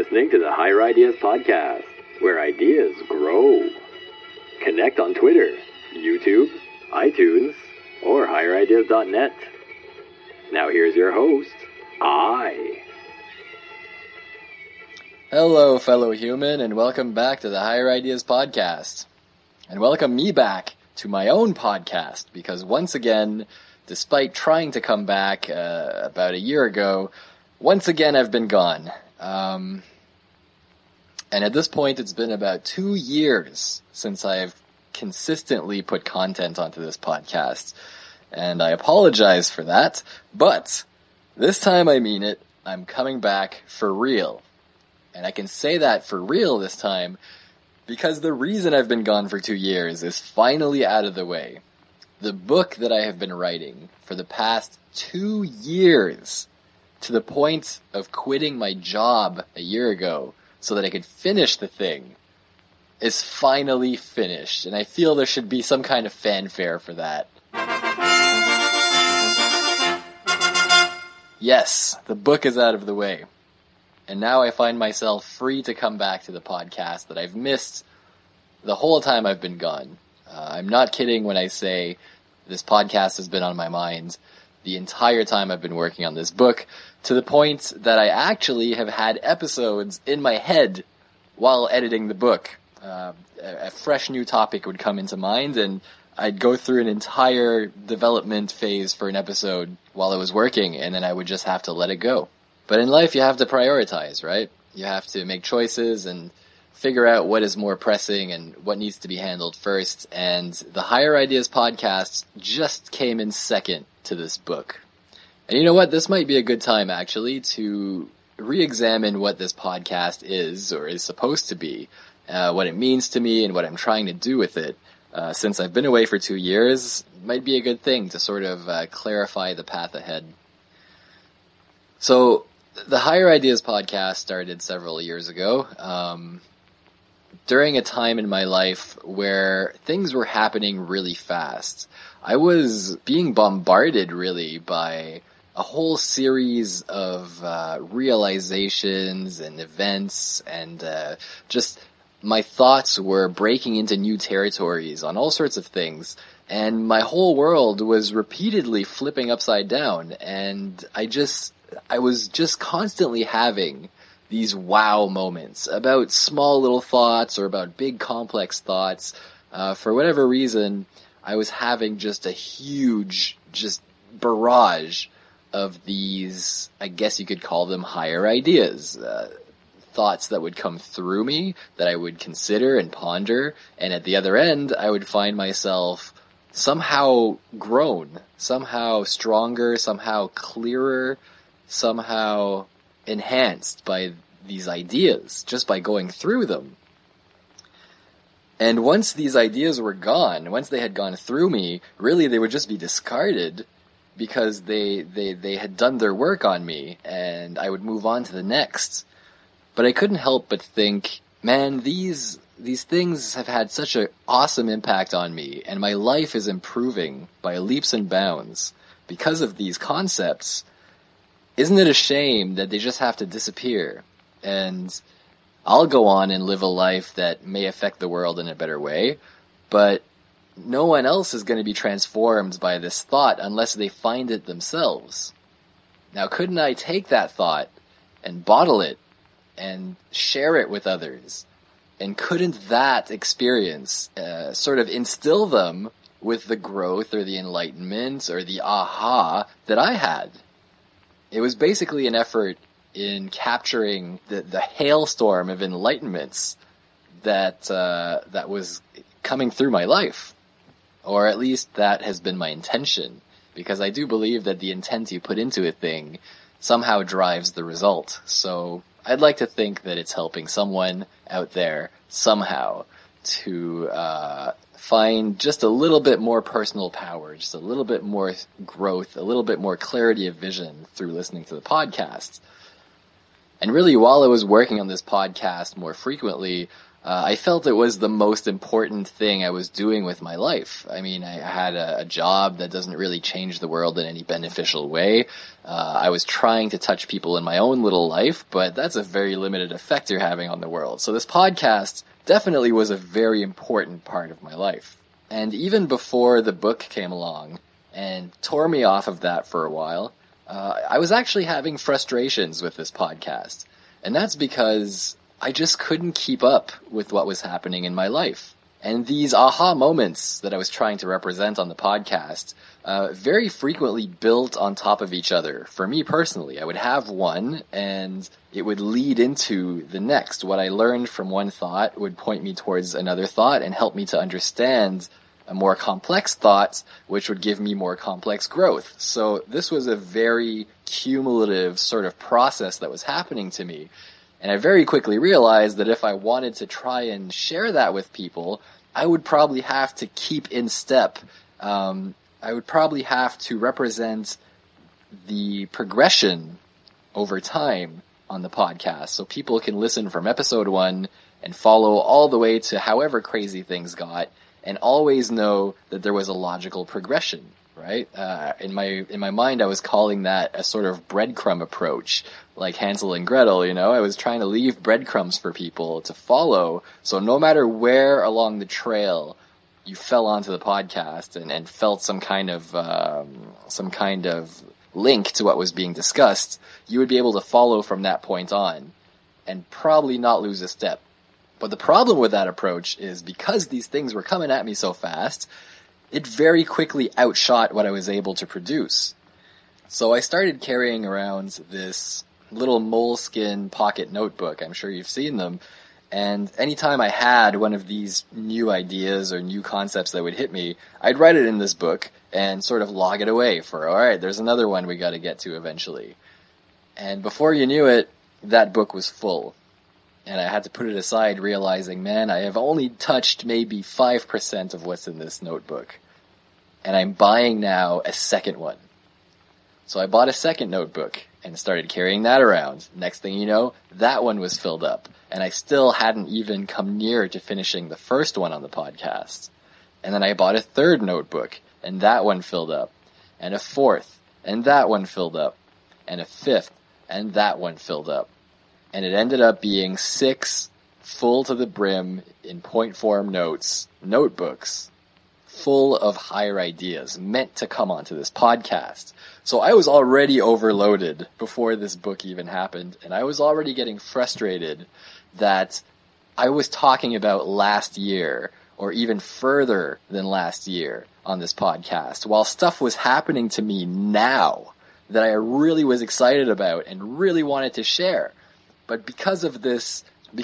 listening to the Higher Ideas Podcast, where ideas grow. Connect on Twitter, YouTube, iTunes, or higherideas.net. Now here's your host, I. Hello, fellow human, and welcome back to the Higher Ideas Podcast. And welcome me back to my own podcast, because once again, despite trying to come back about a year ago, once again I've been gone. And at this point, it's been about 2 years since I've consistently put content onto this podcast. And I apologize for that, but this time I mean it. I'm coming back for real. And I can say that for real this time because the reason I've been gone for 2 years is finally out of the way. The book that I have been writing for the past 2 years, to the point of quitting my job a year ago so that I could finish the thing, is finally finished. And I feel there should be some kind of fanfare for that. Yes, the book is out of the way. And now I find myself free to come back to the podcast that I've missed the whole time I've been gone. I'm not kidding when I say this podcast has been on my mind the entire time I've been working on this book, to the point that I actually have had episodes in my head while editing the book. A fresh new topic would come into mind, and I'd go through an entire development phase for an episode while I was working, and then I would just have to let it go. But in life, you have to prioritize, right? You have to make choices and figure out what is more pressing and what needs to be handled first. And the Higher Ideas Podcast just came in second to this book. And you know what? This might be a good time, actually, to re-examine what this podcast is, or is supposed to be, what it means to me and what I'm trying to do with it. Since I've been away for 2 years, it might be a good thing to sort of clarify the path ahead. So, the Higher Ideas Podcast started several years ago, during a time in my life where things were happening really fast. I was being bombarded, really, by a whole series of realizations and events, and just my thoughts were breaking into new territories on all sorts of things, and my whole world was repeatedly flipping upside down, and I was just constantly having these wow moments about small little thoughts or about big complex thoughts. For whatever reason, I was having just a huge, just barrage of these, I guess you could call them higher ideas. Thoughts that would come through me, that I would consider and ponder, and at the other end, I would find myself somehow grown, somehow stronger, somehow clearer, somehow enhanced by these ideas, just by going through them. And once these ideas were gone, once they had gone through me, really they would just be discarded because they had done their work on me, and I would move on to the next. But I couldn't help but think, man, these things have had such an awesome impact on me, and my life is improving by leaps and bounds because of these concepts. Isn't it a shame that they just have to disappear? And I'll go on and live a life that may affect the world in a better way, but no one else is going to be transformed by this thought unless they find it themselves. Now, couldn't I take that thought and bottle it and share it with others? And couldn't that experience sort of instill them with the growth or the enlightenment or the aha that I had? It was basically an effort in capturing the hailstorm of enlightenments that was coming through my life. Or at least that has been my intention, because I do believe that the intent you put into a thing somehow drives the result. So I'd like to think that it's helping someone out there somehow to find just a little bit more personal power, just a little bit more growth, a little bit more clarity of vision through listening to the podcast. And really, while I was working on this podcast more frequently, I felt it was the most important thing I was doing with my life. I mean, I had a job that doesn't really change the world in any beneficial way. I was trying to touch people in my own little life, but that's a very limited effect you're having on the world. So this podcast definitely was a very important part of my life. And even before the book came along and tore me off of that for a while, I was actually having frustrations with this podcast. And that's because I just couldn't keep up with what was happening in my life. And these aha moments that I was trying to represent on the podcast very frequently built on top of each other. For me personally, I would have one and it would lead into the next. What I learned from one thought would point me towards another thought and help me to understand a more complex thought, which would give me more complex growth. So this was a very cumulative sort of process that was happening to me. And I very quickly realized that if I wanted to try and share that with people, I would probably have to keep in step. I would probably have to represent the progression over time on the podcast so people can listen from episode 1 and follow all the way to however crazy things got and always know that there was a logical progression. Right? In my mind, I was calling that a sort of breadcrumb approach, like Hansel and Gretel, I was trying to leave breadcrumbs for people to follow. So no matter where along the trail you fell onto the podcast and felt some kind of link to what was being discussed, you would be able to follow from that point on and probably not lose a step. But the problem with that approach is because these things were coming at me so fast, it very quickly outshot what I was able to produce. So I started carrying around this little moleskin pocket notebook. I'm sure you've seen them. And anytime I had one of these new ideas or new concepts that would hit me, I'd write it in this book and sort of log it away for, all right, there's another one we got to get to eventually. And before you knew it, that book was full. And I had to put it aside realizing, man, I have only touched maybe 5% of what's in this notebook. And I'm buying now a second one. So I bought a second notebook and started carrying that around. Next thing you know, that one was filled up. And I still hadn't even come near to finishing the first one on the podcast. And then I bought a third notebook, and that one filled up. And a fourth, and that one filled up. And a fifth, and that one filled up. And it ended up being 6 full to the brim in point form notebooks, full of higher ideas meant to come onto this podcast. So I was already overloaded before this book even happened, and I was already getting frustrated that I was talking about last year or even further than last year on this podcast, while stuff was happening to me now that I really was excited about and really wanted to share. But because of this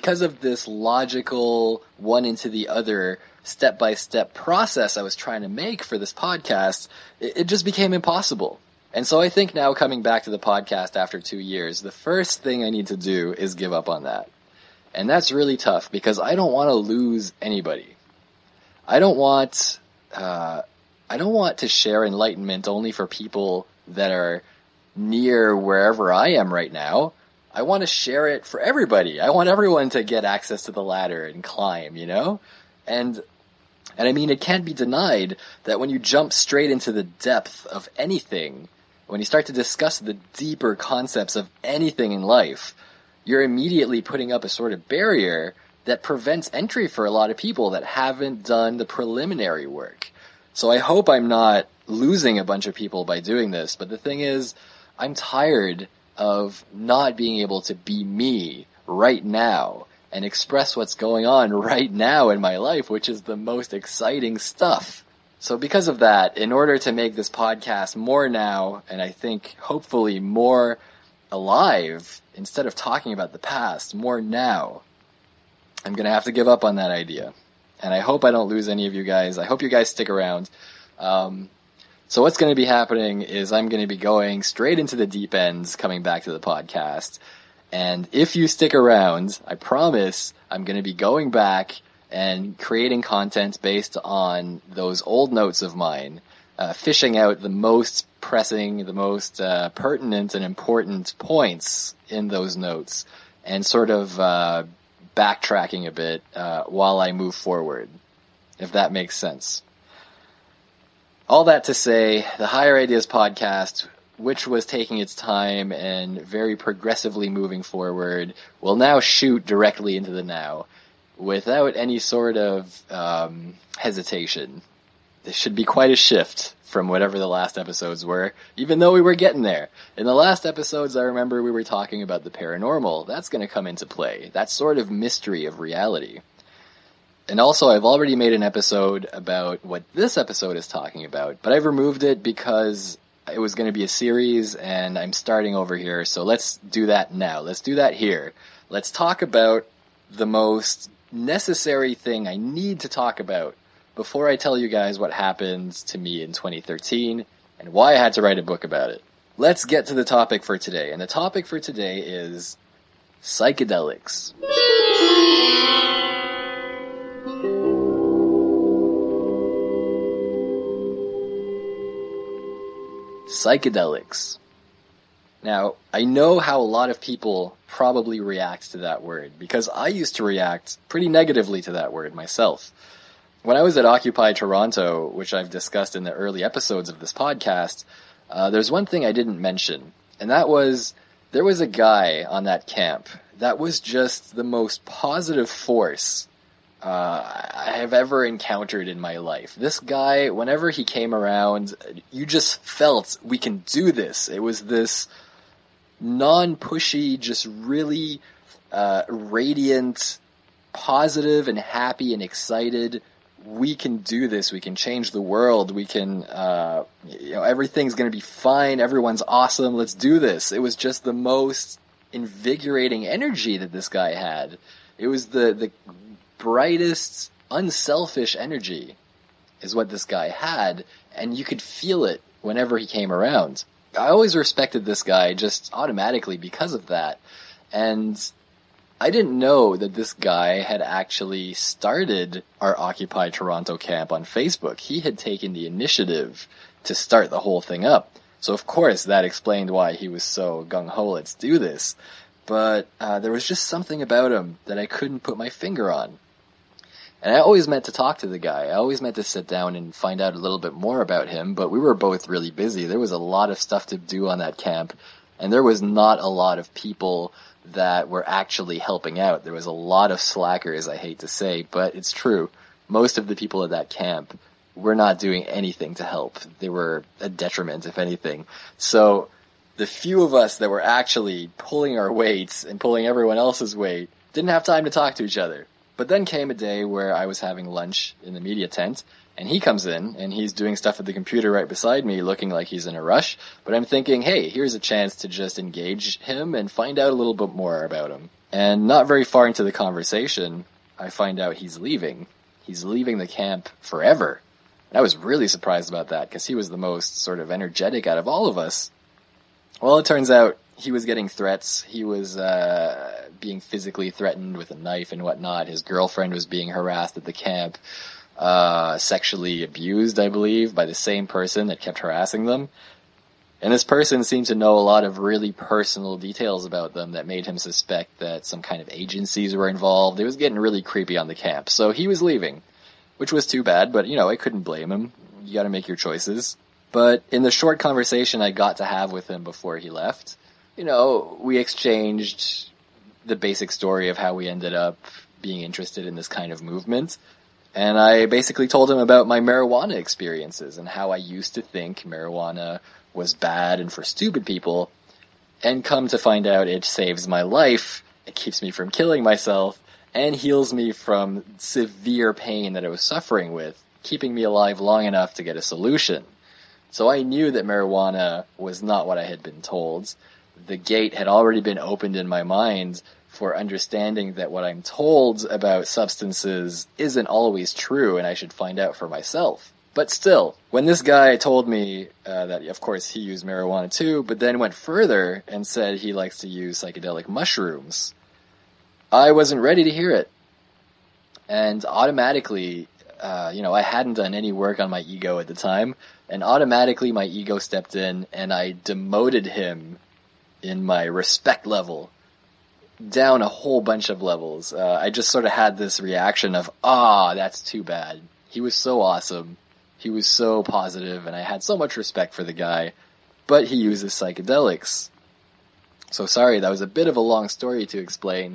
logical one into the other step-by-step process I was trying to make for this podcast, it just became impossible. And so I think now, coming back to the podcast after 2 years, the first thing I need to do is give up on that. And that's really tough because I don't want to lose anybody. I don't want to share enlightenment only for people that are near wherever I am right now. I want to share it for everybody. I want everyone to get access to the ladder and climb, And I mean, it can't be denied that when you jump straight into the depth of anything, when you start to discuss the deeper concepts of anything in life, you're immediately putting up a sort of barrier that prevents entry for a lot of people that haven't done the preliminary work. So I hope I'm not losing a bunch of people by doing this, but the thing is, I'm tired of not being able to be me right now and express what's going on right now in my life, which is the most exciting stuff. So because of that, in order to make this podcast more now, and I think hopefully more alive, instead of talking about the past, more now, I'm going to have to give up on that idea. And I hope I don't lose any of you guys. I hope you guys stick around. So what's going to be happening is I'm going to be going straight into the deep ends coming back to the podcast. And if you stick around, I promise I'm going to be going back and creating content based on those old notes of mine, fishing out the most pressing, the most pertinent and important points in those notes, and sort of backtracking a bit while I move forward, if that makes sense. All that to say, the Higher Ideas podcast, which was taking its time and very progressively moving forward, will now shoot directly into the now without any sort of hesitation. This should be quite a shift from whatever the last episodes were, even though we were getting there. In the last episodes, I remember we were talking about the paranormal. That's going to come into play. That sort of mystery of reality. And also, I've already made an episode about what this episode is talking about, but I've removed it because it was going to be a series, and I'm starting over here, so let's do that now. Let's do that here. Let's talk about the most necessary thing I need to talk about before I tell you guys what happened to me in 2013 and why I had to write a book about it. Let's get to the topic for today, and the topic for today is psychedelics. Psychedelics. Now, I know how a lot of people probably react to that word, because I used to react pretty negatively to that word myself. When I was at Occupy Toronto, which I've discussed in the early episodes of this podcast, there's one thing I didn't mention, and that was there was a guy on that camp that was just the most positive force I have ever encountered in my life. This guy, whenever he came around, you just felt we can do this. It was this non-pushy, just really radiant, positive and happy and excited. We can do this. We can change the world. We can, everything's going to be fine. Everyone's awesome. Let's do this. It was just the most invigorating energy that this guy had. It was the brightest, unselfish energy is what this guy had, and you could feel it whenever he came around. I always respected this guy just automatically because of that, and I didn't know that this guy had actually started our Occupy Toronto camp on Facebook. He had taken the initiative to start the whole thing up. So of course that explained why he was so gung-ho, let's do this. But there was just something about him that I couldn't put my finger on. And I always meant to talk to the guy. I always meant to sit down and find out a little bit more about him, but we were both really busy. There was a lot of stuff to do on that camp, and there was not a lot of people that were actually helping out. There was a lot of slackers, I hate to say, but it's true. Most of the people at that camp were not doing anything to help. They were a detriment, if anything. So the few of us that were actually pulling our weights and pulling everyone else's weight didn't have time to talk to each other. But then came a day where I was having lunch in the media tent, and he comes in, and he's doing stuff at the computer right beside me, looking like he's in a rush. But I'm thinking, hey, here's a chance to just engage him and find out a little bit more about him. And not very far into the conversation, I find out he's leaving. He's leaving the camp forever. And I was really surprised about that, because he was the most sort of energetic out of all of us. Well, it turns out he was getting threats. He was being physically threatened with a knife and whatnot. His girlfriend was being harassed at the camp, sexually abused, I believe, by the same person that kept harassing them. And this person seemed to know a lot of really personal details about them that made him suspect that some kind of agencies were involved. It was getting really creepy on the camp. So he was leaving, which was too bad, but, I couldn't blame him. You gotta make your choices. But in the short conversation I got to have with him before he left, we exchanged the basic story of how we ended up being interested in this kind of movement. And I basically told him about my marijuana experiences and how I used to think marijuana was bad and for stupid people. And come to find out it saves my life, it keeps me from killing myself, and heals me from severe pain that I was suffering with, keeping me alive long enough to get a solution. So I knew that marijuana was not what I had been told. The gate had already been opened in my mind for understanding that what I'm told about substances isn't always true, and I should find out for myself. But still, when this guy told me that, of course, he used marijuana too, but then went further and said he likes to use psychedelic mushrooms, I wasn't ready to hear it. And automatically, I hadn't done any work on my ego at the time, and automatically my ego stepped in and I demoted him in my respect level. down a whole bunch of levels. I just sort of had this reaction of, that's too bad. He was so awesome. He was so positive, and I had so much respect for the guy, but he uses psychedelics. So sorry, that was a bit of a long story to explain.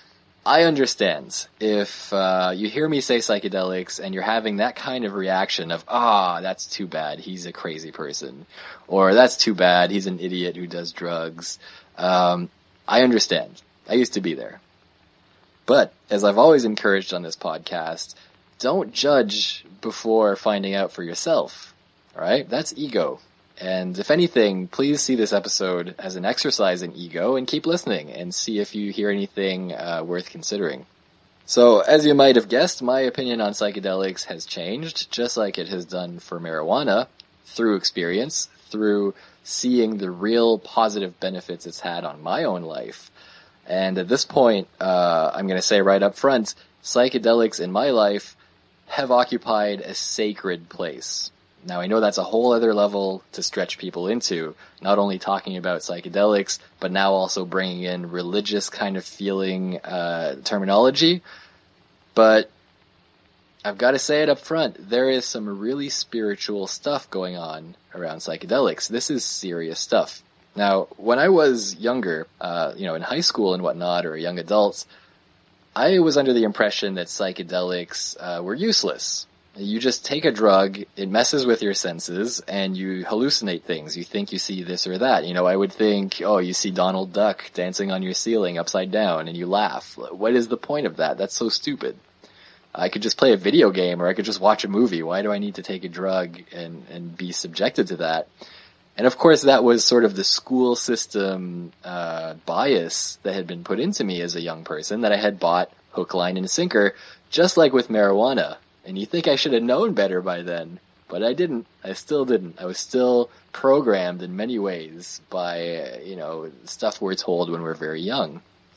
I understand if you hear me say psychedelics and you're having that kind of reaction of, that's too bad, he's a crazy person. Or that's too bad, he's an idiot who does drugs. I understand. I used to be there. But, as I've always encouraged on this podcast, don't judge before finding out for yourself. Alright? That's ego. And if anything, please see this episode as an exercise in ego and keep listening and see if you hear anything worth considering. So, as you might have guessed, my opinion on psychedelics has changed, just like it has done for marijuana, through experience, through seeing the real positive benefits it's had on my own life. And at this point, I'm going to say right up front, psychedelics in my life have occupied a sacred place. Now, I know that's a whole other level to stretch people into, not only talking about psychedelics, but now also bringing in religious kind of feeling terminology. But I've got to say it up front, there is some really spiritual stuff going on around psychedelics. This is serious stuff. Now, when I was younger, in high school and whatnot, or young adults, I was under the impression that psychedelics were useless. You just take a drug, it messes with your senses, and you hallucinate things. You think you see this or that. I would think, you see Donald Duck dancing on your ceiling upside down, and you laugh. What is the point of that? That's so stupid. I could just play a video game, or I could just watch a movie. Why do I need to take a drug and be subjected to that? And of course, that was sort of the school system bias that had been put into me as a young person, that I had bought hook, line, and sinker, just like with marijuana. And you think I should have known better by then, but I didn't. I still didn't. I was still programmed in many ways by, stuff we're told when we're very young.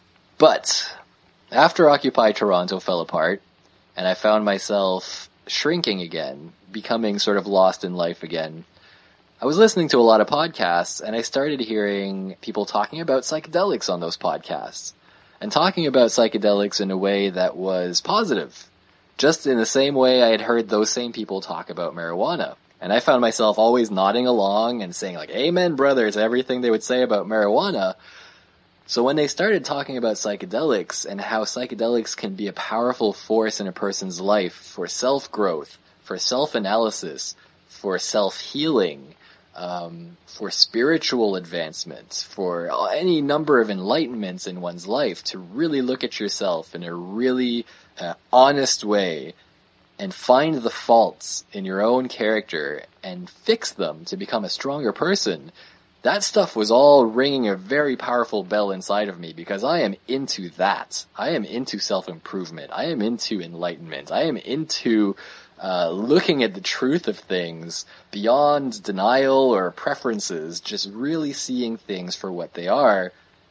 But after Occupy Toronto fell apart, and I found myself shrinking again, becoming sort of lost in life again, I was listening to a lot of podcasts, and I started hearing people talking about psychedelics on those podcasts, and talking about psychedelics in a way that was positive. Just in the same way I had heard those same people talk about marijuana. And I found myself always nodding along and saying like, amen, brother, to everything they would say about marijuana. So when they started talking about psychedelics and how psychedelics can be a powerful force in a person's life for self-growth, for self-analysis, for self-healing, for spiritual advancement, for any number of enlightenments in one's life, to really look at yourself in a really honest way and find the faults in your own character and fix them to become a stronger person, that stuff was all ringing a very powerful bell inside of me, because I am into that. I am into self-improvement. I am into enlightenment. I am into looking at the truth of things beyond denial or preferences, just really seeing things for what they are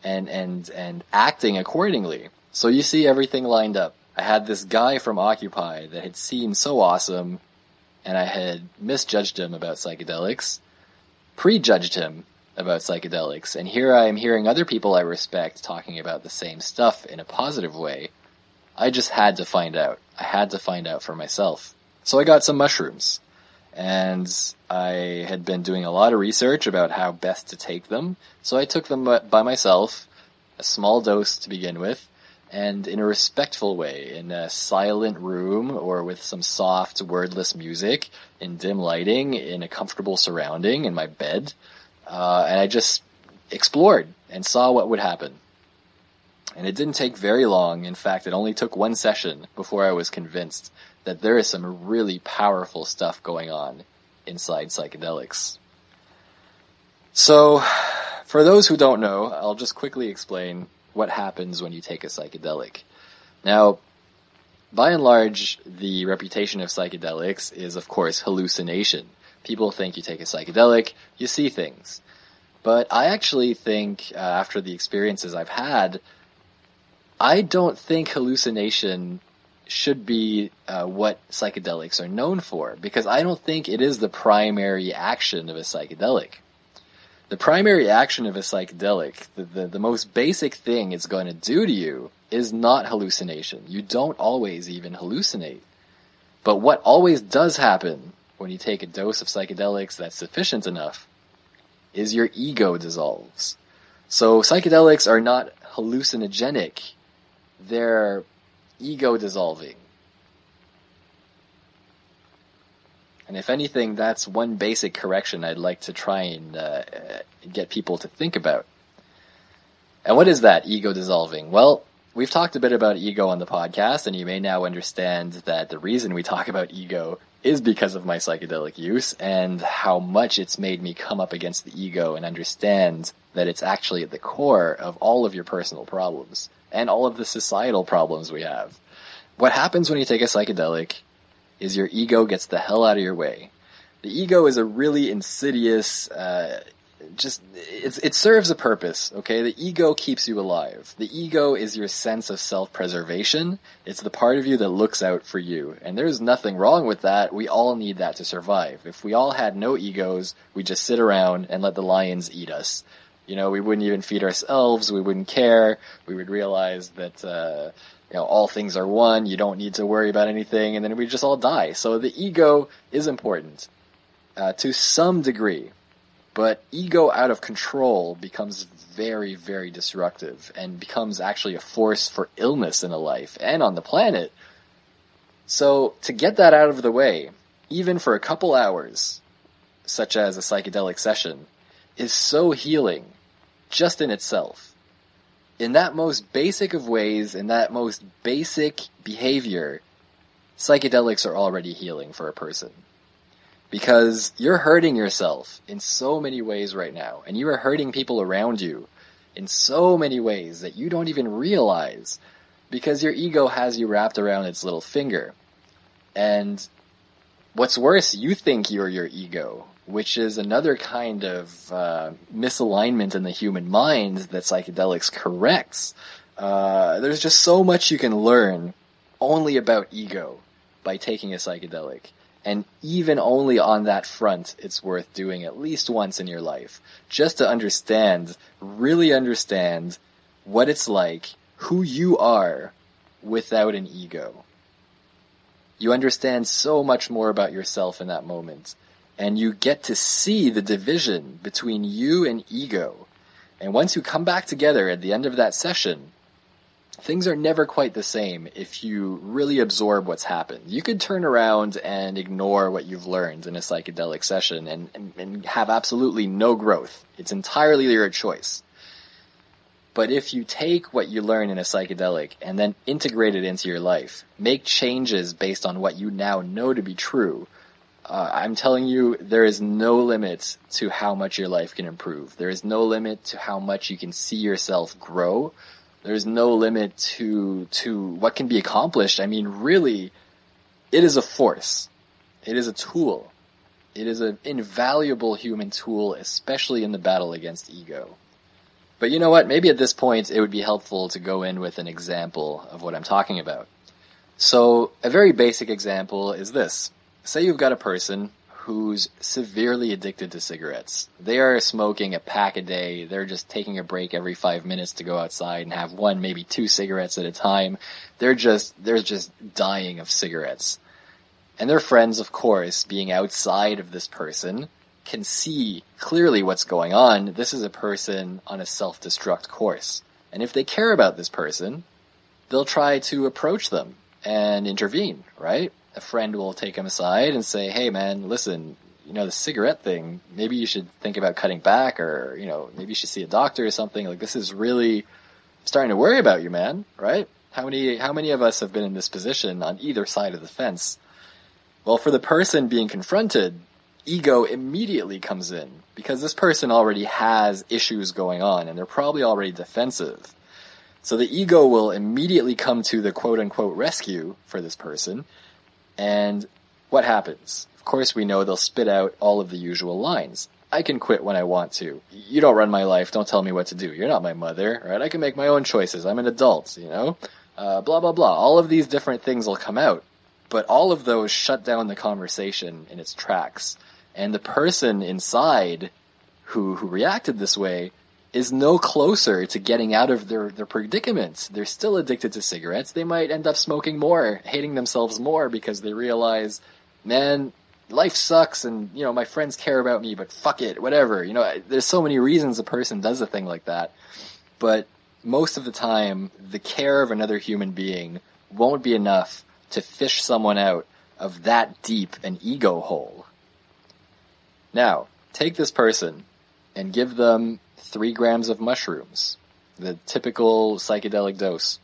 and acting accordingly. So you see everything lined up. I had this guy from Occupy that had seemed so awesome, and I had misjudged him about psychedelics, prejudged him about psychedelics, and here I am hearing other people I respect talking about the same stuff in a positive way. I just had to find out. I had to find out for myself. So I got some mushrooms, and I had been doing a lot of research about how best to take them, so I took them by myself, a small dose to begin with, and in a respectful way, in a silent room or with some soft, wordless music, in dim lighting, in a comfortable surrounding, in my bed, and I just explored and saw what would happen. And it didn't take very long. In fact, it only took one session before I was convinced that there is some really powerful stuff going on inside psychedelics. So, for those who don't know, I'll just quickly explain what happens when you take a psychedelic. Now, by and large, the reputation of psychedelics is, of course, hallucination. People think you take a psychedelic, you see things. But I actually think, after the experiences I've had, I don't think hallucination should be what psychedelics are known for, because I don't think it is the primary action of a psychedelic. The primary action of a psychedelic, the most basic thing it's going to do to you, is not hallucination. You don't always even hallucinate. But what always does happen when you take a dose of psychedelics that's sufficient enough is your ego dissolves. So psychedelics are not hallucinogenic. They're ego dissolving. And if anything, that's one basic correction I'd like to try and get people to think about. And what is that, ego dissolving? Well, we've talked a bit about ego on the podcast, and you may now understand that the reason we talk about ego is because of my psychedelic use and how much it's made me come up against the ego and understand that it's actually at the core of all of your personal problems and all of the societal problems we have. What happens when you take a psychedelic is your ego gets the hell out of your way. The ego is a really insidious, it serves a purpose, okay? The ego keeps you alive. The ego is your sense of self-preservation. It's the part of you that looks out for you. And there's nothing wrong with that. We all need that to survive. If we all had no egos, we'd just sit around and let the lions eat us. You know, we wouldn't even feed ourselves. We wouldn't care. We would realize that, all things are one. You don't need to worry about anything. And then we just all die. So the ego is important, to some degree. But ego out of control becomes very, very destructive and becomes actually a force for illness in a life and on the planet. So to get that out of the way, even for a couple hours, such as a psychedelic session, is so healing just in itself. In that most basic of ways, in that most basic behavior, psychedelics are already healing for a person. Because you're hurting yourself in so many ways right now, and you are hurting people around you in so many ways that you don't even realize, because your ego has you wrapped around its little finger. And what's worse, you think you're your ego, which is another kind of misalignment in the human mind that psychedelics corrects. There's just so much you can learn only about ego by taking a psychedelic. And even only on that front, it's worth doing at least once in your life. Just to understand, really understand what it's like, who you are without an ego. You understand so much more about yourself in that moment. And you get to see the division between you and ego. And once you come back together at the end of that session, things are never quite the same if you really absorb what's happened. You could turn around and ignore what you've learned in a psychedelic session and have absolutely no growth. It's entirely your choice. But if you take what you learn in a psychedelic and then integrate it into your life, make changes based on what you now know to be true, I'm telling you, there is no limit to how much your life can improve. There is no limit to how much you can see yourself grow. There's no limit to what can be accomplished. I mean, really, it is a force. It is a tool. It is an invaluable human tool, especially in the battle against ego. But you know what? Maybe at this point it would be helpful to go in with an example of what I'm talking about. So a very basic example is this. Say you've got a person who's severely addicted to cigarettes. They are smoking a pack a day. They're just taking a break every 5 minutes to go outside and have one, maybe 2 cigarettes at a time. They're just dying of cigarettes. And their friends, of course, being outside of this person, can see clearly what's going on. This is a person on a self-destruct course. And if they care about this person, they'll try to approach them and intervene, right? A friend will take him aside and say, hey man, listen, the cigarette thing, maybe you should think about cutting back, or, maybe you should see a doctor or something. Like, this is really starting to worry about you, man, right? How many of us have been in this position on either side of the fence? Well, for the person being confronted, ego immediately comes in, because this person already has issues going on and they're probably already defensive. So the ego will immediately come to the quote-unquote rescue for this person. And what happens? Of course, we know they'll spit out all of the usual lines. I can quit when I want to. You don't run my life. Don't tell me what to do. You're not my mother, right? I can make my own choices. I'm an adult, blah, blah, blah. All of these different things will come out. But all of those shut down the conversation in its tracks. And the person inside who reacted this way is no closer to getting out of their predicament. They're still addicted to cigarettes. They might end up smoking more, hating themselves more because they realize, man, life sucks and, my friends care about me, but fuck it, whatever. There's so many reasons a person does a thing like that. But most of the time, the care of another human being won't be enough to fish someone out of that deep an ego hole. Now, take this person and give them 3 grams of mushrooms, the typical psychedelic dose,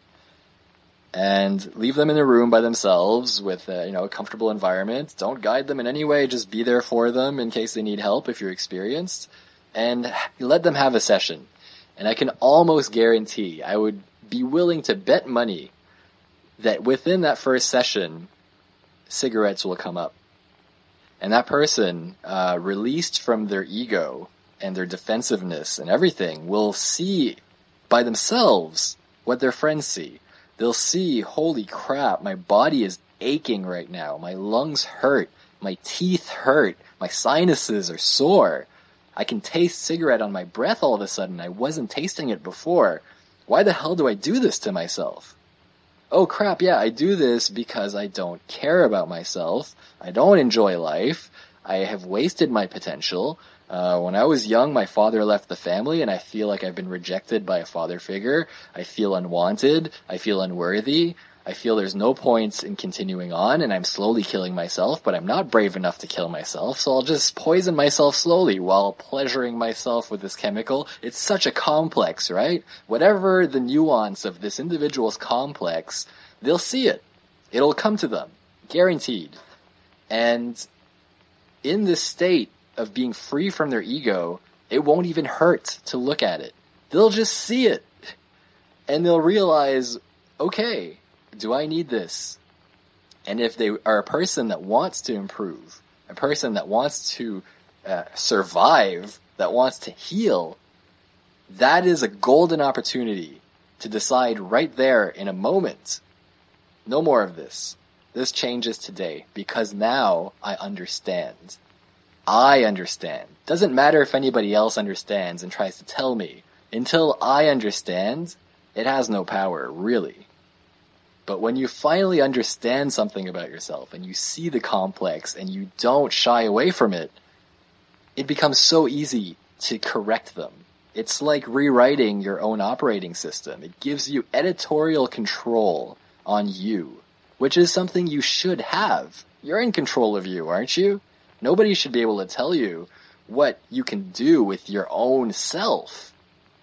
and leave them in a room by themselves with a comfortable environment. Don't guide them in any way, just be there for them in case they need help if you're experienced, and let them have a session. And I can almost guarantee, I would be willing to bet money that within that first session, cigarettes will come up. And that person, released from their ego and their defensiveness and everything, will see by themselves what their friends see. They'll see, holy crap, my body is aching right now. My lungs hurt. My teeth hurt. My sinuses are sore. I can taste cigarette on my breath all of a sudden. I wasn't tasting it before. Why the hell do I do this to myself? Oh crap, yeah, I do this because I don't care about myself. I don't enjoy life. I have wasted my potential. When I was young, my father left the family, and I feel like I've been rejected by a father figure. I feel unwanted. I feel unworthy. I feel there's no point in continuing on, and I'm slowly killing myself, but I'm not brave enough to kill myself, so I'll just poison myself slowly while pleasuring myself with this chemical. It's such a complex, right? Whatever the nuance of this individual's complex, they'll see it. It'll come to them. Guaranteed. And in this state of being free from their ego, it won't even hurt to look at it. They'll just see it. And they'll realize, okay, do I need this? And if they are a person that wants to improve, a person that wants to survive, that wants to heal, that is a golden opportunity to decide right there in a moment, no more of this. This changes today because now I understand. I understand. Doesn't matter if anybody else understands and tries to tell me. Until I understand, it has no power, really. But when you finally understand something about yourself and you see the complex and you don't shy away from it, it becomes so easy to correct them. It's like rewriting your own operating system. It gives you editorial control on you, which is something you should have. You're in control of you, aren't you? Nobody should be able to tell you what you can do with your own self.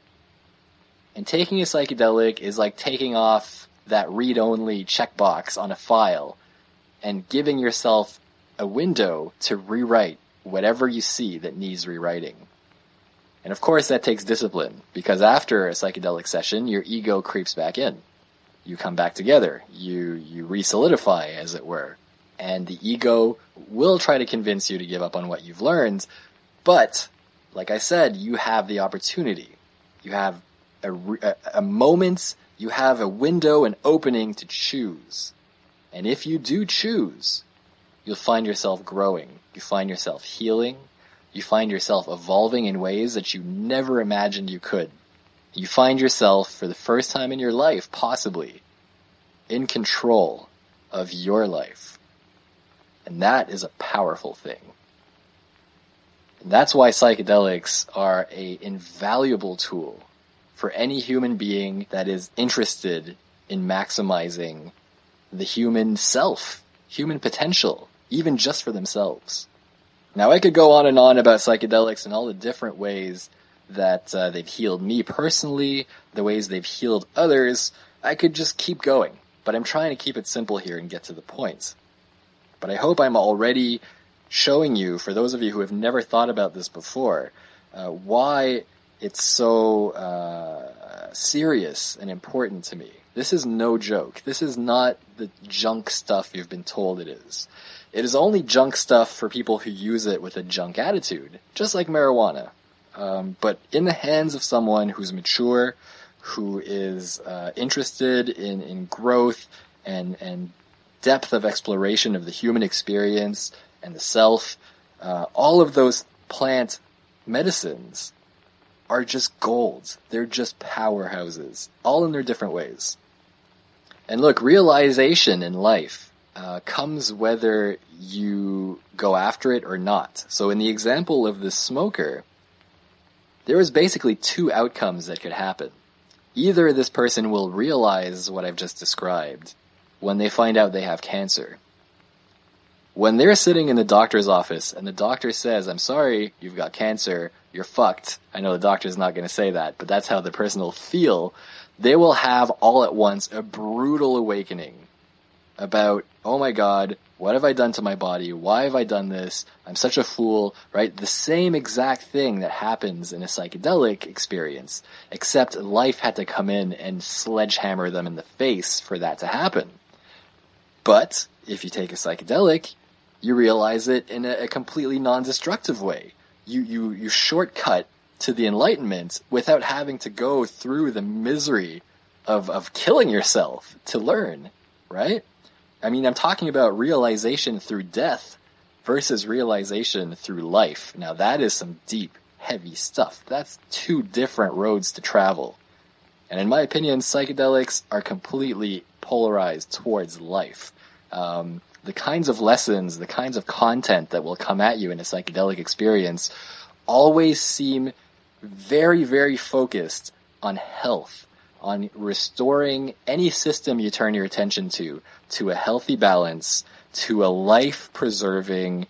And taking a psychedelic is like taking off that read-only checkbox on a file and giving yourself a window to rewrite whatever you see that needs rewriting. And of course that takes discipline, because after a psychedelic session, your ego creeps back in. You come back together. You re-solidify, as it were. And the ego will try to convince you to give up on what you've learned, but, like I said, you have the opportunity. You have a moment, you have a window, an opening to choose. And if you do choose, you'll find yourself growing. You find yourself healing. You find yourself evolving in ways that you never imagined you could. You find yourself, for the first time in your life, possibly, in control of your life. And that is a powerful thing. And that's why psychedelics are an invaluable tool for any human being that is interested in maximizing the human self, human potential, even just for themselves. Now, I could go on and on about psychedelics and all the different ways that they've healed me personally, the ways they've healed others. I could just keep going, but I'm trying to keep it simple here and get to the point. But I hope I'm already showing you, for those of you who have never thought about this before, why it's so serious and important to me. This is no joke. This is not the junk stuff you've been told it is. It is only junk stuff for people who use it with a junk attitude, just like marijuana. But in the hands of someone who's mature, who is interested in growth and depth of exploration of the human experience and the self, all of those plant medicines are just gold. They're just powerhouses, all in their different ways. And look, realization in life comes whether you go after it or not. So in the example of the smoker, there was basically two outcomes that could happen. Either this person will realize what I've just described when they find out they have cancer. When they're sitting in the doctor's office and the doctor says, I'm sorry, you've got cancer, you're fucked. I know the doctor's not going to say that, but that's how the person will feel. They will have all at once a brutal awakening about, oh my God, what have I done to my body? Why have I done this? I'm such a fool, right? The same exact thing that happens in a psychedelic experience, except life had to come in and sledgehammer them in the face for that to happen. But if you take a psychedelic, you realize it in a completely non-destructive way. You shortcut to the enlightenment without having to go through the misery of killing yourself to learn, right? I mean, I'm talking about realization through death versus realization through life. Now that is some deep, heavy stuff. That's two different roads to travel. And in my opinion, psychedelics are completely polarized towards life. The kinds of lessons, the kinds of content that will come at you in a psychedelic experience always seem very, very focused on health, on restoring any system you turn your attention to a healthy balance, to a life-preserving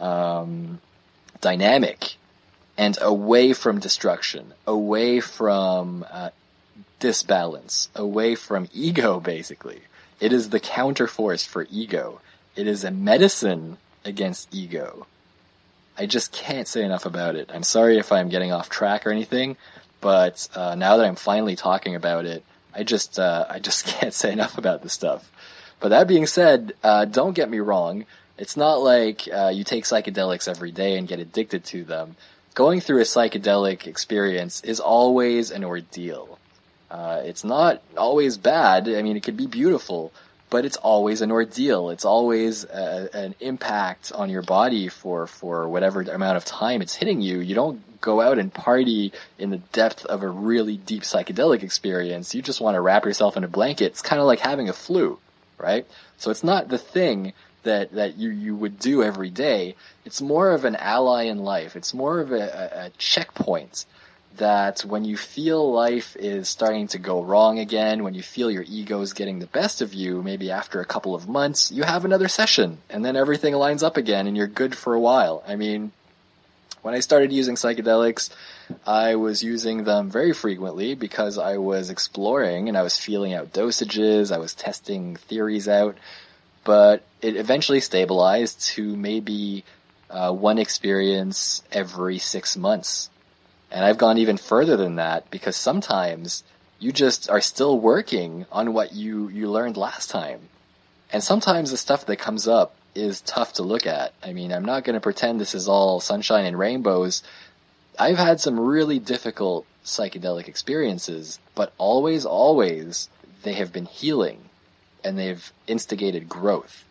dynamic, and away from destruction, away from disbalance, away from ego, basically. It is the counterforce for ego. It is a medicine against ego. I just can't say enough about it. I'm sorry if I'm getting off track or anything, but now that I'm finally talking about it, I just can't say enough about this stuff. But that being said, don't get me wrong. It's not like you take psychedelics every day and get addicted to them. Going through a psychedelic experience is always an ordeal. It's not always bad. I mean, it could be beautiful, but it's always an ordeal. It's always an impact on your body for whatever amount of time it's hitting you. You don't go out and party in the depth of a really deep psychedelic experience. You just want to wrap yourself in a blanket. It's kind of like having a flu, right? So it's not the thing that you would do every day. It's more of an ally in life. It's more of a checkpoint that when you feel life is starting to go wrong again, when you feel your ego is getting the best of you, maybe after a couple of months, you have another session, and then everything lines up again, and you're good for a while. I mean, when I started using psychedelics, I was using them very frequently because I was exploring, and I was feeling out dosages, I was testing theories out, but it eventually stabilized to maybe one experience every 6 months. And I've gone even further than that because sometimes you just are still working on what you learned last time. And sometimes the stuff that comes up is tough to look at. I mean, I'm not going to pretend this is all sunshine and rainbows. I've had some really difficult psychedelic experiences, but always, they have been healing and they've instigated growth.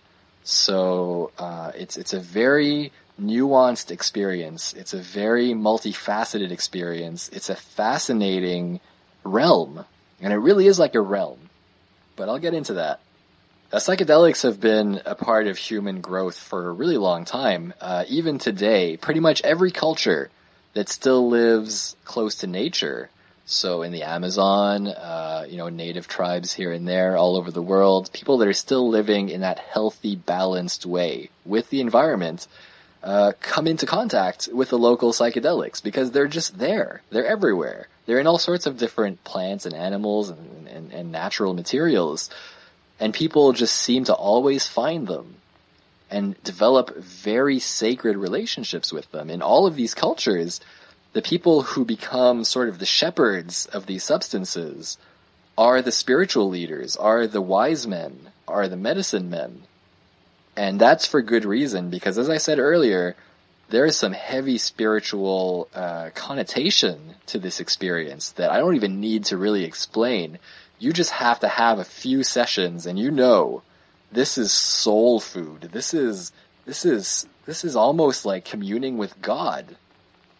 So, it's a very nuanced experience. It's a very multifaceted experience. It's a fascinating realm. And it really is like a realm. But I'll get into that. Psychedelics have been a part of human growth for a really long time. Even today, pretty much every culture that still lives close to nature, so in the Amazon, native tribes here and there all over the world, people that are still living in that healthy, balanced way with the environment, come into contact with the local psychedelics because they're just there. They're everywhere. They're in all sorts of different plants and animals and natural materials. And people just seem to always find them and develop very sacred relationships with them. In all of these cultures, the people who become sort of the shepherds of these substances are the spiritual leaders, are the wise men, are the medicine men. And that's for good reason, because as I said earlier, there is some heavy spiritual connotation to this experience that I don't even need to really explain. You just have to have a few sessions and this is soul food. This is almost like communing with God.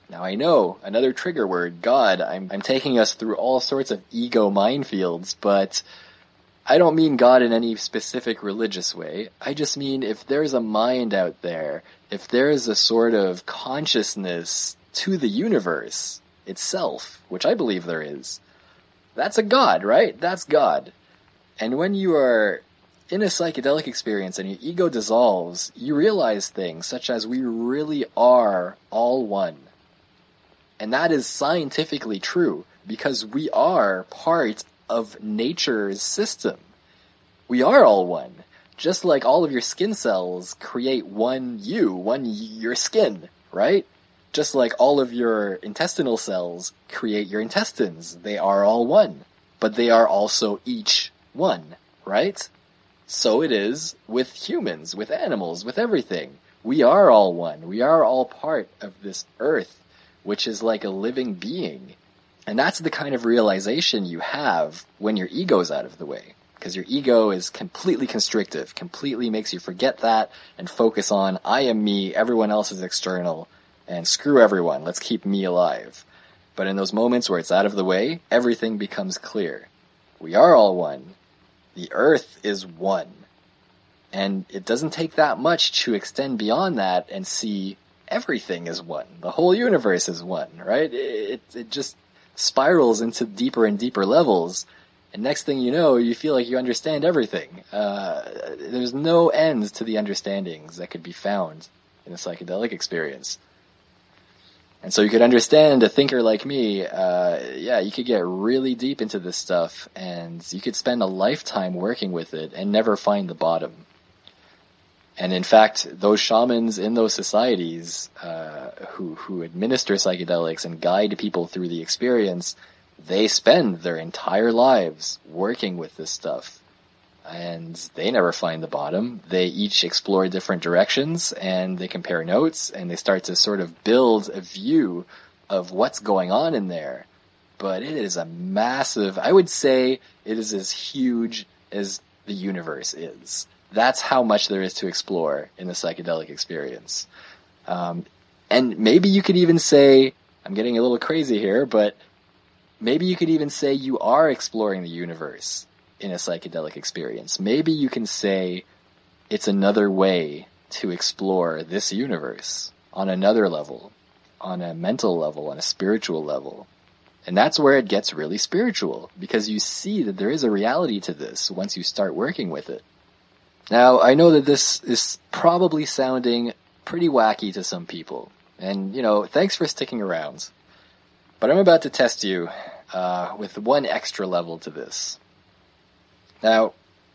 Now I know, another trigger word, God, I'm taking us through all sorts of ego minefields, but I don't mean God in any specific religious way. I just mean if there's a mind out there, if there's a sort of consciousness to the universe itself, which I believe there is, that's a God, right? That's God. And when you are in a psychedelic experience and your ego dissolves, you realize things such as we really are all one. And that is scientifically true because we are part of nature's system. We are all one. Just like all of your skin cells create your skin, right? Just like all of your intestinal cells create your intestines. They are all one. But they are also each one, right? So it is with humans, with animals, with everything. We are all one. We are all part of this earth, which is like a living being. And that's the kind of realization you have when your ego's out of the way. Because your ego is completely constrictive, completely makes you forget that and focus on, I am me, everyone else is external, and screw everyone, let's keep me alive. But in those moments where it's out of the way, everything becomes clear. We are all one. The earth is one. And it doesn't take that much to extend beyond that and see everything is one. The whole universe is one, right? It just spirals into deeper and deeper levels. And next thing you know, you feel like you understand everything. There's no end to the understandings that could be found in a psychedelic experience. And so you could understand a thinker like me, you could get really deep into this stuff and you could spend a lifetime working with it and never find the bottom. And in fact, those shamans in those societies who administer psychedelics and guide people through the experience, they spend their entire lives working with this stuff. And they never find the bottom. They each explore different directions and they compare notes and they start to sort of build a view of what's going on in there. But it is a massive, I would say it is as huge as the universe is. That's how much there is to explore in the psychedelic experience. And maybe you could even say, I'm getting a little crazy here, but maybe you could even say you are exploring the universe in a psychedelic experience. Maybe you can say it's another way to explore this universe on another level, on a mental level, on a spiritual level. And that's where it gets really spiritual, because you see that there is a reality to this once you start working with it. Now, I know that this is probably sounding pretty wacky to some people, and, thanks for sticking around. But I'm about to test you with one extra level to this. Now,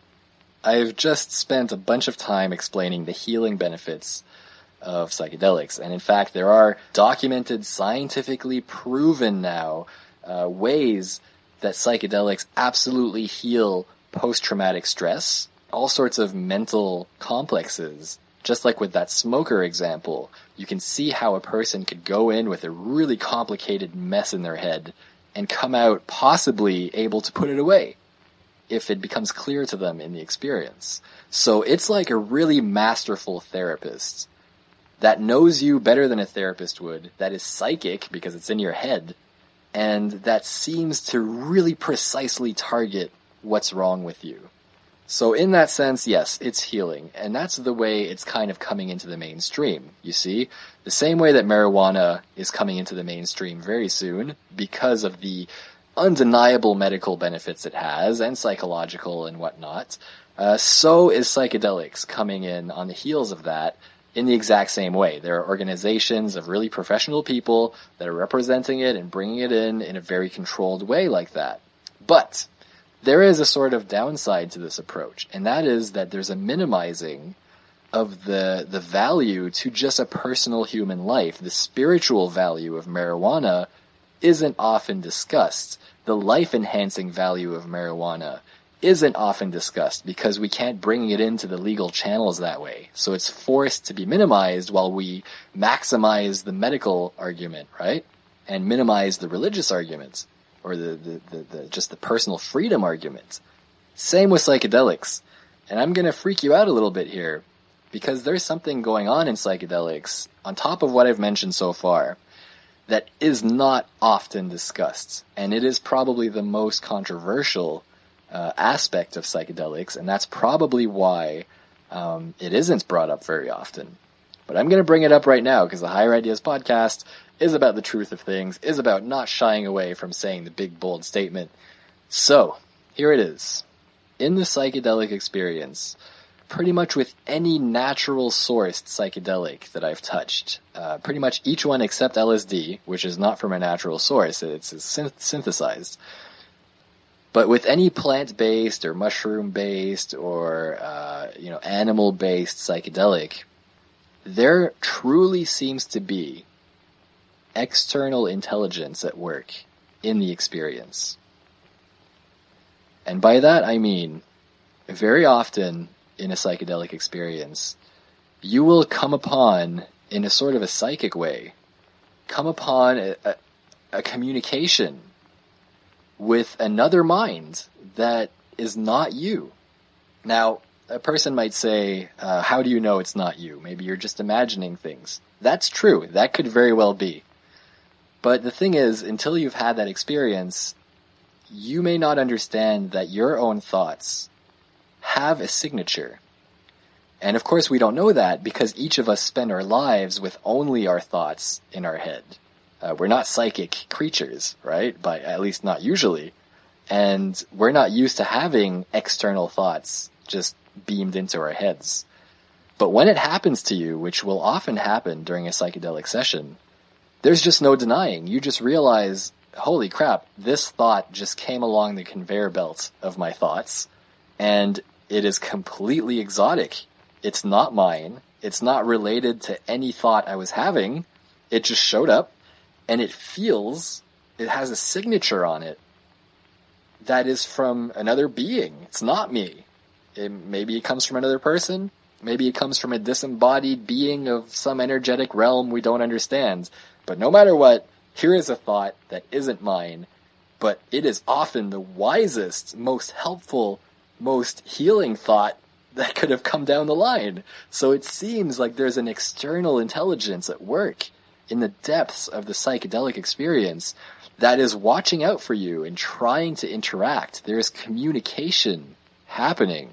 I've just spent a bunch of time explaining the healing benefits of psychedelics, and in fact, there are documented, scientifically proven now ways that psychedelics absolutely heal post-traumatic stress, all sorts of mental complexes. Just like with that smoker example, you can see how a person could go in with a really complicated mess in their head and come out possibly able to put it away if it becomes clear to them in the experience. So it's like a really masterful therapist that knows you better than a therapist would, that is psychic because it's in your head, and that seems to really precisely target what's wrong with you. So in that sense, yes, it's healing, and that's the way it's kind of coming into the mainstream, you see? The same way that marijuana is coming into the mainstream very soon because of the undeniable medical benefits it has, and psychological and whatnot, so is psychedelics coming in on the heels of that in the exact same way. There are organizations of really professional people that are representing it and bringing it in a very controlled way like that. But there is a sort of downside to this approach, and that is that there's a minimizing of the value to just a personal human life. The spiritual value of marijuana isn't often discussed. The life-enhancing value of marijuana isn't often discussed because we can't bring it into the legal channels that way. So it's forced to be minimized while we maximize the medical argument, right? And minimize the religious argument, or the just the personal freedom argument. Same with psychedelics. And I'm gonna freak you out a little bit here, because there's something going on in psychedelics on top of what I've mentioned so far. that is not often discussed. And it is probably the most controversial aspect of psychedelics, and that's probably why it isn't brought up very often. But I'm going to bring it up right now, because the Higher Ideas podcast is about the truth of things, is about not shying away from saying the big, bold statement. So, here it is. In the psychedelic experience, pretty much with any natural sourced psychedelic that I've touched, pretty much each one except LSD, which is not from a natural source, it's synthesized. But with any plant-based or mushroom-based or animal-based psychedelic, there truly seems to be external intelligence at work in the experience. And by that I mean, very often in a psychedelic experience, you will come upon, in a sort of a psychic way, come upon a communication with another mind that is not you. Now, a person might say, how do you know it's not you? Maybe you're just imagining things. That's true. That could very well be. But the thing is, until you've had that experience, you may not understand that your own thoughts have a signature. And of course we don't know that because each of us spend our lives with only our thoughts in our head. We're not psychic creatures, right? At least not usually. And we're not used to having external thoughts just beamed into our heads. But when it happens to you, which will often happen during a psychedelic session, there's just no denying. You just realize, holy crap, this thought just came along the conveyor belt of my thoughts, and it is completely exotic. It's not mine. It's not related to any thought I was having. It just showed up, and it has a signature on it that is from another being. It's not me. Maybe it comes from another person. Maybe it comes from a disembodied being of some energetic realm we don't understand. But no matter what, here is a thought that isn't mine, but it is often the wisest, most helpful, most healing thought that could have come down the line. So it seems like there's an external intelligence at work in the depths of the psychedelic experience that is watching out for you and trying to interact. There's communication happening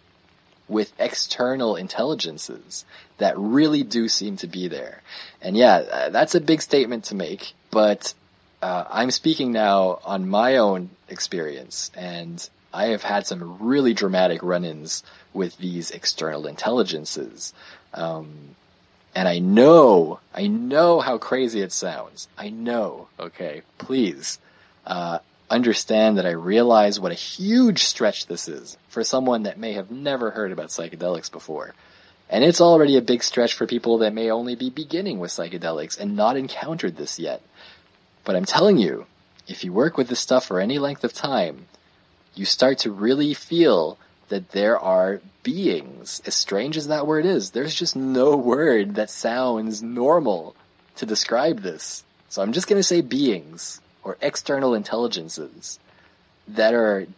with external intelligences that really do seem to be there. And yeah, that's a big statement to make, but I'm speaking now on my own experience, and I have had some really dramatic run-ins with these external intelligences. And I know how crazy it sounds. I know, okay? Please, understand that I realize what a huge stretch this is for someone that may have never heard about psychedelics before. And it's already a big stretch for people that may only be beginning with psychedelics and not encountered this yet. But I'm telling you, if you work with this stuff for any length of time, you start to really feel that there are beings, as strange as that word is. There's just no word that sounds normal to describe this. So I'm just going to say beings, or external intelligences, that are,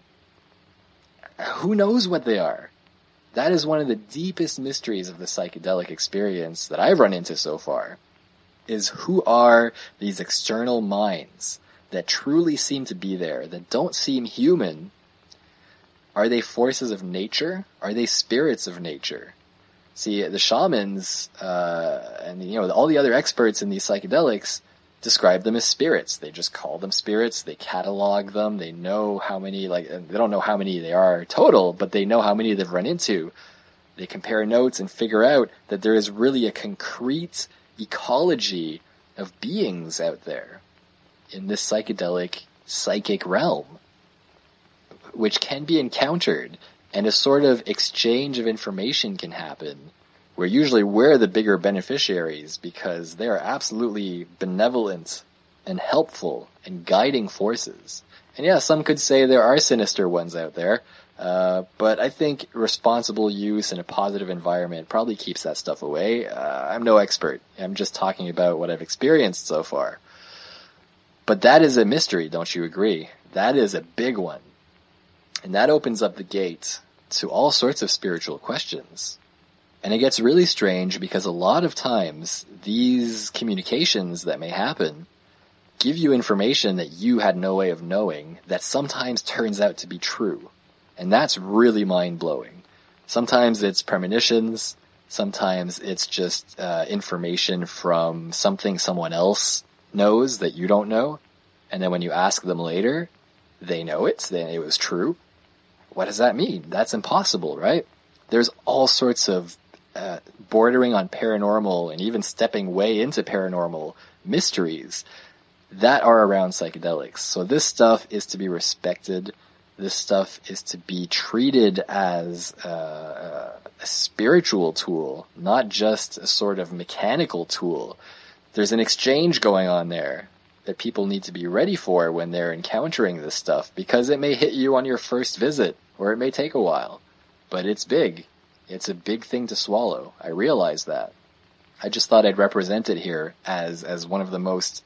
who knows what they are. That is one of the deepest mysteries of the psychedelic experience that I've run into so far, is who are these external minds that truly seem to be there, that don't seem human. Are they forces of nature? Are they spirits of nature? See, the shamans, and all the other experts in these psychedelics describe them as spirits. They just call them spirits. They catalog them. They know how many, they don't know how many they are total, but they know how many they've run into. They compare notes and figure out that there is really a concrete ecology of beings out there in this psychedelic psychic realm, which can be encountered, and a sort of exchange of information can happen, where usually we're the bigger beneficiaries because they are absolutely benevolent and helpful and guiding forces. And yeah, some could say there are sinister ones out there, but I think responsible use in a positive environment probably keeps that stuff away. I'm no expert. I'm just talking about what I've experienced so far. But that is a mystery, don't you agree? That is a big one. And that opens up the gate to all sorts of spiritual questions. And it gets really strange because a lot of times these communications that may happen give you information that you had no way of knowing that sometimes turns out to be true. And that's really mind-blowing. Sometimes it's premonitions. Sometimes it's just information from something someone else knows that you don't know. And then when you ask them later, they know it. It was true. What does that mean? That's impossible, right? There's all sorts of bordering on paranormal and even stepping way into paranormal mysteries that are around psychedelics. So this stuff is to be respected. This stuff is to be treated as a spiritual tool, not just a sort of mechanical tool. There's an exchange going on there that people need to be ready for when they're encountering this stuff, because it may hit you on your first visit, or it may take a while. But it's big. It's a big thing to swallow. I realize that. I just thought I'd represent it here as one of the most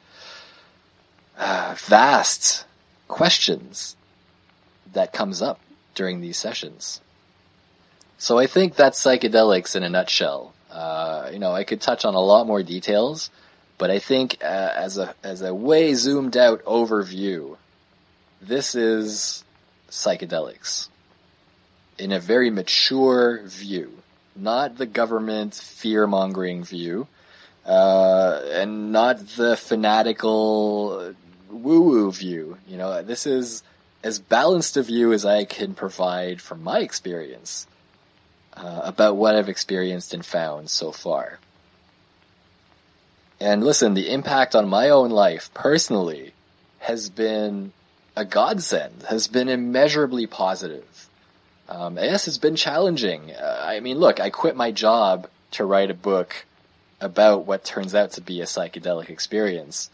vast questions that comes up during these sessions. So I think that's psychedelics in a nutshell. I could touch on a lot more details, but I think as a way zoomed out overview, this is psychedelics in a very mature view, not the government fear-mongering view, and not the fanatical woo-woo view. This is as balanced a view as I can provide from my experience about what I've experienced and found so far. And listen, the impact on my own life personally has been a godsend, has been immeasurably positive. Yes, it's been challenging. Look, I quit my job to write a book about what turns out to be a psychedelic experience.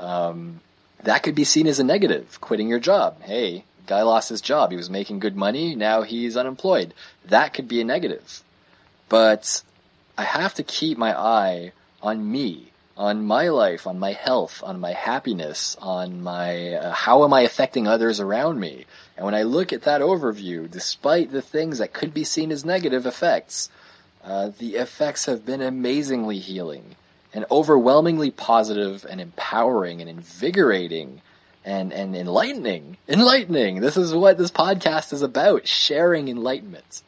That could be seen as a negative, quitting your job. Hey, guy lost his job. He was making good money. Now he's unemployed. That could be a negative. But I have to keep my eye on me, on my life, on my health, on my happiness, on my how am I affecting others around me. And when I look at that overview, despite the things that could be seen as negative effects, the effects have been amazingly healing and overwhelmingly positive and empowering and invigorating and enlightening. Enlightening! This is what this podcast is about, sharing enlightenment.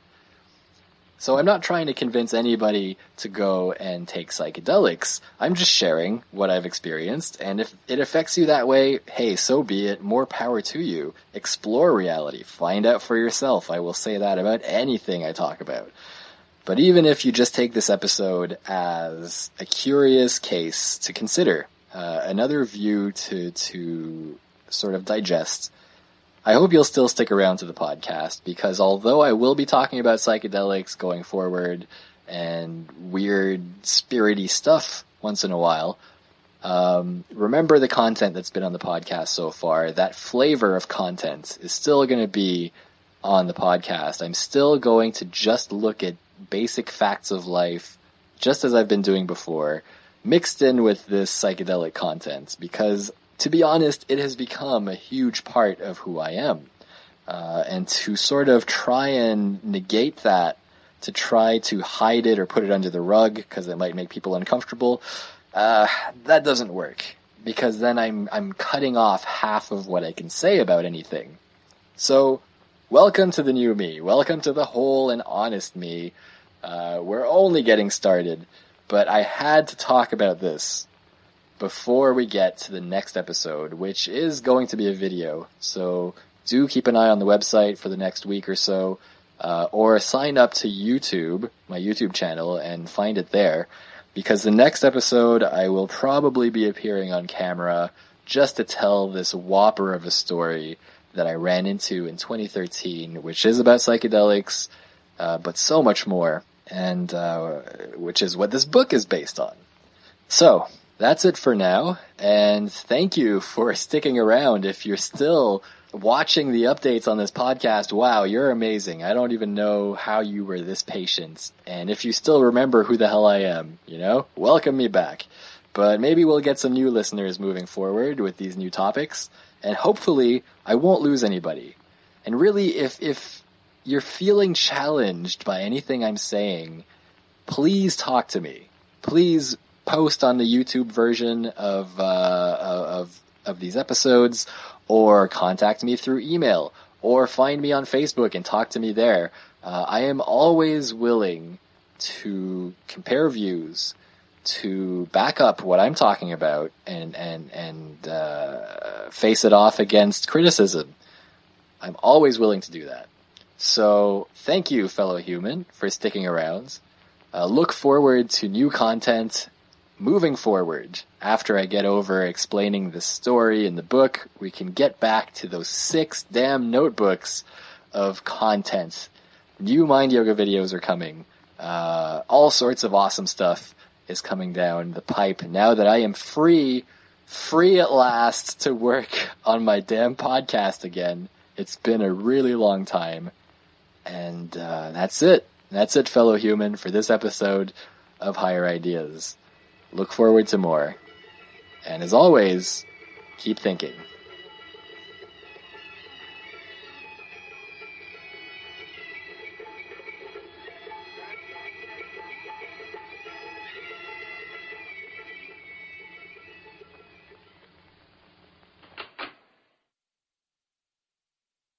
So I'm not trying to convince anybody to go and take psychedelics. I'm just sharing what I've experienced, and if it affects you that way, hey, so be it. More power to you. Explore reality. Find out for yourself. I will say that about anything I talk about. But even if you just take this episode as a curious case to consider, another view to sort of digest, I hope you'll still stick around to the podcast, because although I will be talking about psychedelics going forward and weird, spirity stuff once in a while, remember the content that's been on the podcast so far. That flavor of content is still going to be on the podcast. I'm still going to just look at basic facts of life, just as I've been doing before, mixed in with this psychedelic content, because to be honest, it has become a huge part of who I am. And to sort of try and negate that, to try to hide it or put it under the rug because it might make people uncomfortable, that doesn't work, because then I'm cutting off half of what I can say about anything. So, welcome to the new me. Welcome to the whole and honest me. We're only getting started, but I had to talk about this before we get to the next episode, which is going to be a video. So do keep an eye on the website for the next week or so, or sign up to YouTube, my YouTube channel, and find it there, because the next episode I will probably be appearing on camera just to tell this whopper of a story that I ran into in 2013, which is about psychedelics, but so much more, and which is what this book is based on. So, that's it for now, and thank you for sticking around. If you're still watching the updates on this podcast, wow, you're amazing. I don't even know how you were this patient. And if you still remember who the hell I am, welcome me back. But maybe we'll get some new listeners moving forward with these new topics, and hopefully I won't lose anybody. And really, if you're feeling challenged by anything I'm saying, please talk to me. Please post on the YouTube version of of these episodes, or contact me through email, or find me on Facebook and talk to me there. I am always willing to compare views, to back up what I'm talking about, and face it off against criticism. I'm always willing to do that. So thank you, fellow human, for sticking around. Look forward to new content moving forward. After I get over explaining the story in the book, we can get back to those 6 damn notebooks of content. New Mind Yoga videos are coming. All sorts of awesome stuff is coming down the pipe now that I am free at last to work on my damn podcast again. It's been a really long time. And that's it. That's it, fellow human, for this episode of Higher Ideas. Look forward to more. And as always, keep thinking.